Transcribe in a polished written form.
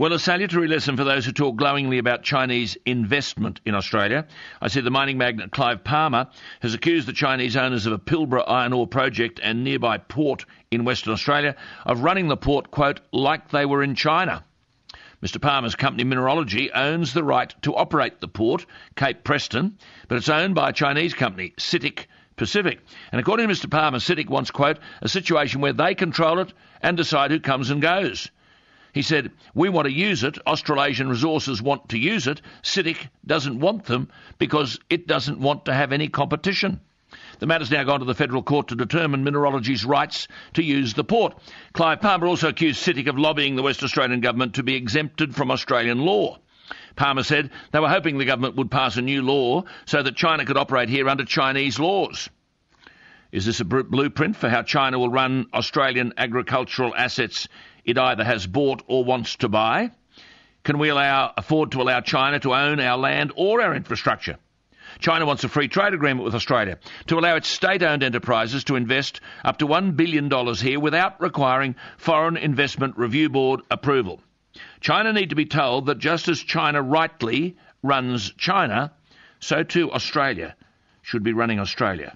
Well, a salutary lesson for those who talk glowingly about Chinese investment in Australia. I see the mining magnate Clive Palmer has accused the Chinese owners of a Pilbara iron ore project and nearby port in Western Australia of running the port, quote, like they were in China. Mr Palmer's company Mineralogy owns the right to operate the port, Cape Preston, but it's owned by a Chinese company, CITIC Pacific. And according to Mr Palmer, CITIC wants, quote, a situation where they control it and decide who comes and goes. He said, we want to use it, Australasian Resources want to use it, CITIC doesn't want them because it doesn't want to have any competition. The matter's now gone to the federal court to determine Mineralogy's rights to use the port. Clive Palmer also accused CITIC of lobbying the West Australian government to be exempted from Australian law. Palmer said they were hoping the government would pass a new law so that China could operate here under Chinese laws. Is this a blueprint for how China will run Australian agricultural assets it either has bought or wants to buy? Can we afford to allow China to own our land or our infrastructure? China wants a free trade agreement with Australia to allow its state-owned enterprises to invest up to $1 billion here without requiring Foreign Investment Review Board approval. China need to be told that just as China rightly runs China, so too Australia should be running Australia.